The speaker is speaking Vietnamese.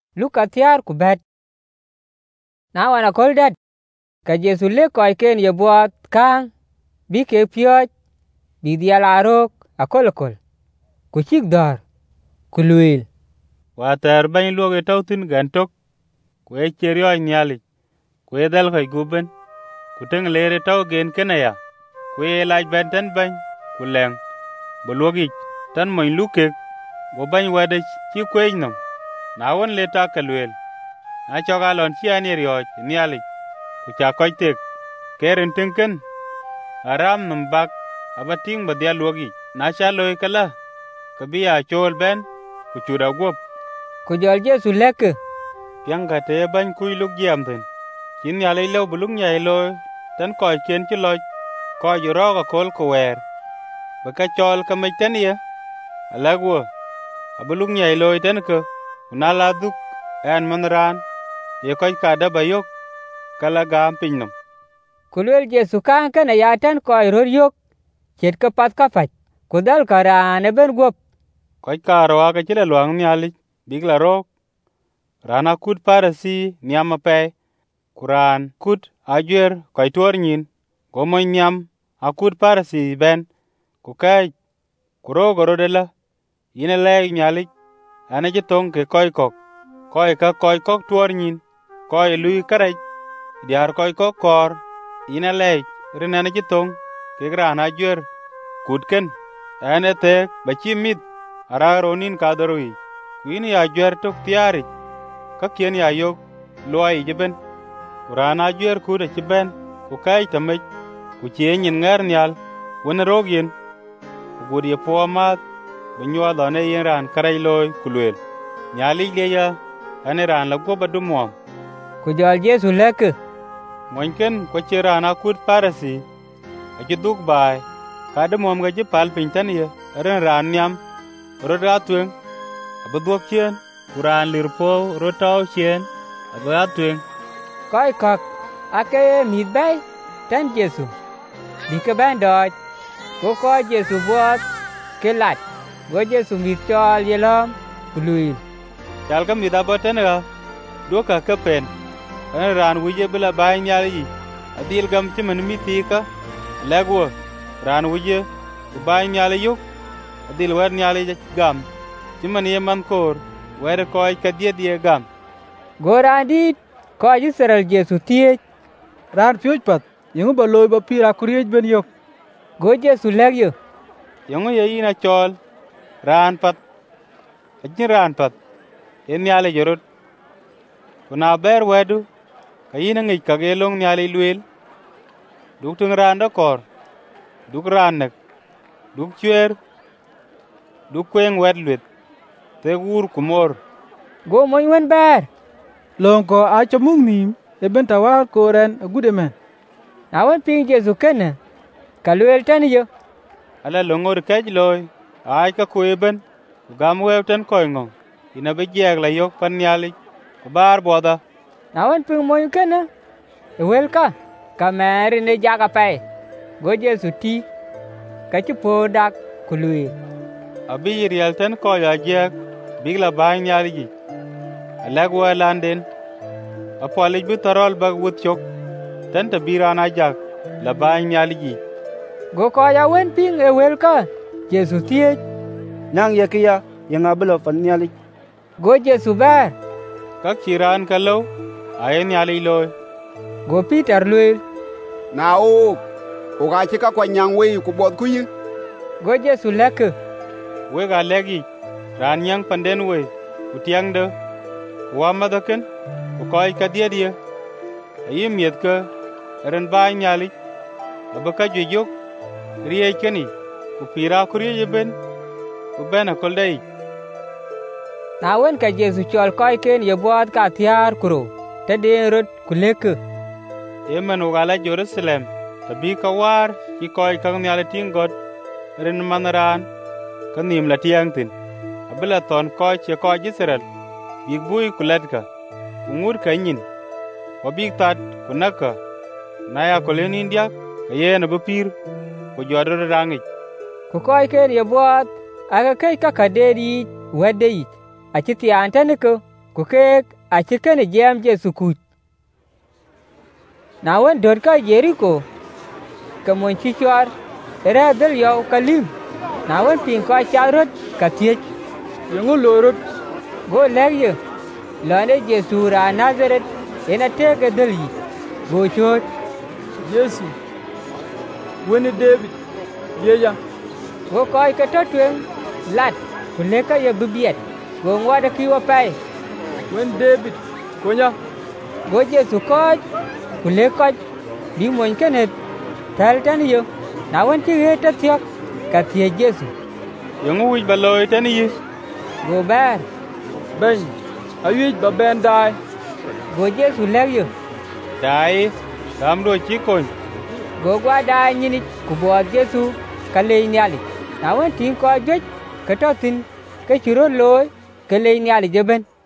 Luka thiar ku bet. Na wana kol dat. Ka Jesu le koi ken ye buat kang. Bi ke pioj. Bi dial arok akol. Ku chik dar. Ku luil. Water bany luoge tautin gantok. Kwe cherio nyali. Kwe dal kai guben. Kuteng lere tau gen kenaya. Kwe laj benten bany. Kuleng. Buluogi tan moin luke. Go bany wade chi kwe nom. Na won le ta kalwel. Na choga lon chi ani rioj nyali. Kucha koi tek. Keren tenken. Aram numbak. Abating badia luogi. Na cha loy kala. Kabiya chol ben. Kuchuda guop. Kujol Jesu leke. Pianga te bany kuy luk giamten. Kin nyale ilo bulung nyay loy. Tan koi ken chiloj. Koi juroga kol kuwer. Baka chol kamay ya. Alagwa. Abulung nyay loy ten ka. Unala duk. En manran. Ye koi kada bayok. Kala gam pinynom. Kulwel Jesu kang kana ya tan koi ror yok. Chet ka pat ka fach. Kudal karane ben guop. Koi karo aga chila luang nyali. Bigla rok. Rana kut parasi niama pay. Kuran kut ajuer koi tuor nyin. Gomoy niam akut parasi ben. Kukay. Kuro gorodela. Ine leg nyali. Ane jitong ke koi kok. Koi ka koi kok tuor nyin. Koi lui karaj. Diar koi kok kor. Ine leg. Rinane jitong. Ke gran ajuer. Kutken. Ane tek bachi mit. Araronin kadorui. Kuini ajuer tok tiari. Kakien ya yok. Luai jiben. Kuran ajuer kuda chiben. Kukay tamay. Kuchie nyin ngar nyal. Wana rogyen. Kugudi po amat. Bunyua dane yen ran karay loy kulwel. Nyali leya. Ane ran lagwa badumuam. Kujol Jesu leke. Moinken kwache ran akut parasi. Ajiduk bay. Kadumuam gaji pal pintan ye. Aren ran nyam. Roda tueng. Abaduak chien. Kuran lirpo rotao chien. Abaduak tueng. Koi kok. Ake mit bay. Tan Jesu. Dike ben doj. Go koi Jesu buat. Kelat. Go Jesu mit chol yelom. Kuluil. Chal ka mit aboten ga. Doka kapen. Ane ran wuje bila bay nyali. Adil gam chimen mitika. Legwa. Ran wuje. Bay nyali yuk. Adil wer nyali gam. Chimen yeman kor. Wer koi kadie gam. Go randit. Koi Israel Jesu tiye. Ran pioj pat. Yung ba loy ba pira kuriyej ben yok. Go Jesu legyo. Yung ye ina chol. Ran pat. Ajin ran pat. En nyali jorot. Kuna ber wedu. Kayina ngay kagelong nyali luel. Duk tung ran da kor. Duk ran nek. Duk chwer. Duk kweng wed luet. Te gur kumor. Go moy wen ber. Long ko acha mung nim. Eben tawar koren agude men. Na wen ping Jesu kene. Kalwel tan yo. Ala longor kaj loy. Ay ka kueben. Gam wew ten koy ngong. Ina be jeg la yok pan nyali. Kubar boda. Na wen ping moy kene. Wel ka. Kameri ne jaga pay. Go Jesu ti. Kachipo dak kului. Abi riel ten koy ajek. Bigla bay nyali ji. Alagwa landen. Apolij bu tarol bag wut chok. Ten tabirana jak. La bay nyali ji. Go ko ya wen ping wel ka. Jesu tiye. Nang yakiya yang abelo fan nyali. Go Jesu ber. Kak chiran kalau. Ayen nyali loy. Go Peter luel. Na o ga chika kwa nyang we ku bod ku yi. Go Jesu leke. We ga legi. Ran yang panden we. Utiang de. Wa madaken. Ku koy kadie dia. Ayim yet ka. Ren bay nyali. Abaka jujok. Riye keni. Ku pira kuriye ben. Ku ben akol dai. Na wen ka Jesu chol koy ken ye buat ka tiar kuro. Te den rot kuleke. Yemen ugala Jerusalem. Tabi ka war. Ki koy kang nyali ting god. Ren manaran. Kanim la tiang tin. Abila ton koy che koy Israel. Big bui kuletka. Kungur ka nyin. Wabik tat kunaka. Naya kolen India. Kaye na bupir. Ku jodor rangik. Ku koy ken ye buat. Aga kay ka kaderi wedde yit. Achiti antene ko. ku kek a ci kene jam Yesu kut. Na wen dot ka Jericho, ka mon ci chwar, ra dal yaw kalim. Na wen pin ko cha rot ka tiech. Yengu lorot. Go leg ye, lane Yesu ra Nazareth, ena te ka dal yi. Go chot, Yesu. Weni David. Yeya. go koi ka to twen, lat, ku le ka ye bibiet. Go ngwa ki wa pai. Wen David. Konya. Go Yesu ko, ku le ko bi mon kene tal tan yo. Na wen ci he ta tiek ka tie Yesu. Yung uj baloy tani yis. Go ber, Ben. Ayuj ba ben dai. go Yesu leg yo. Dai, dam do chi kon. Go gwa da nyini ku bo Yesu ka le nyali. Na wen tin ko joj ka to tin ka chiro loy ka le nyali je ben.